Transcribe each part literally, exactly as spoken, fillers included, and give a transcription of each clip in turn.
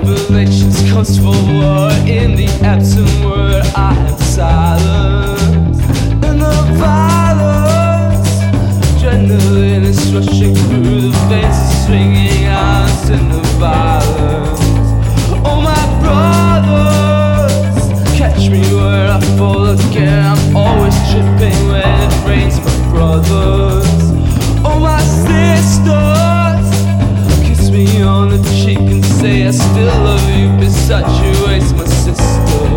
revelations comes forward. In the absent word I am silent. And the violence, adrenaline is rushing through the veins, swinging eyes in the violence. Oh my brothers, catch me where I fall again. I'm always tripping when it rains, my brothers. Oh my sisters, kiss me on the cheek and say I still love you. Beside you, it's my sister.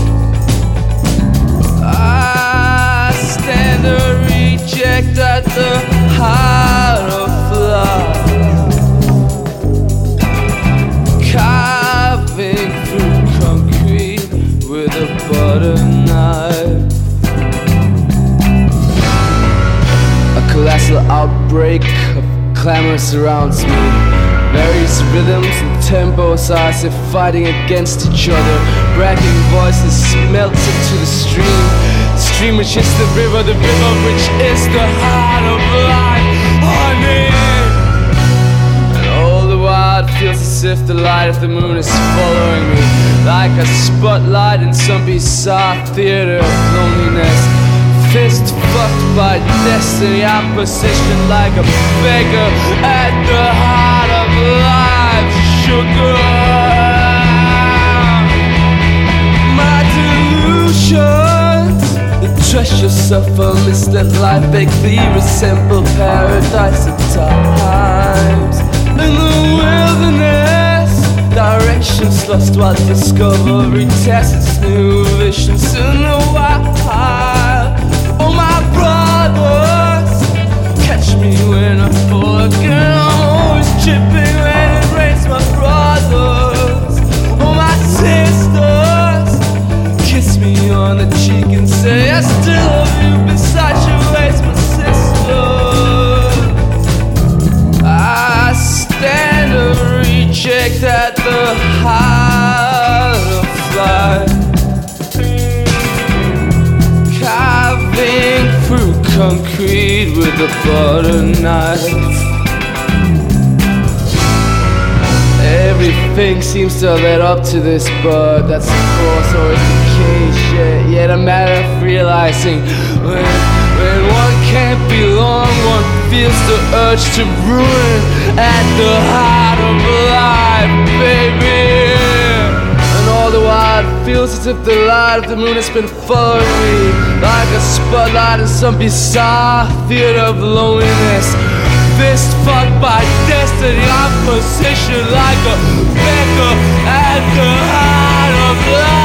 I stand a reject at the heart of life, carving through concrete with a butter knife. A colossal outbreak of clamor surrounds me. Various rhythms and tempos are as if fighting against each other. Bragging voices melt into the stream. The stream which is the river, the river which is the heart of life. Honey! And all the while it feels as if the light of the moon is following me, like a spotlight in some bizarre theater of loneliness. Fist fucked by destiny, I'm positioned like a beggar at the heart of life. Sugar, my delusions, the treasures of a misled life vaguely resemble paradise at times. In the wilderness, directions lost while discovery tests new visions in the wild. Oh my brothers, catch me when I fall again. I'm always tripping when it rains, my brothers. Oh my sisters, kiss me on the cheek and say I still love you. Beside you, it's my sister. I stand a reject at the heart of life, carving through concrete with a butter knife. Everything seems to have led up to this, but that's of course always the case. Yeah, yet a matter of realizing when, when one can't belong, one feels the urge to ruin at the heart of life, baby. And all the while it feels as if the light of the moon has been following me, like a spotlight in some bizarre theater of loneliness. Fist fucked by destiny, I'm positioned like a beggar at the heart of life.